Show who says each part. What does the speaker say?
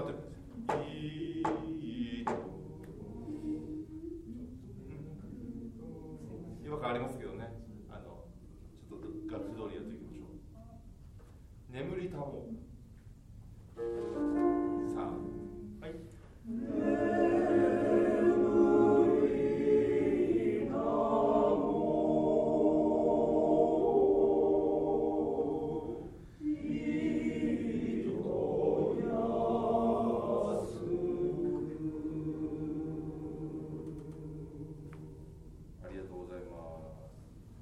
Speaker 1: ってるんですよ。違和感ありますけどね。ちょっと楽譜通りやっていきましょう。眠りたもう。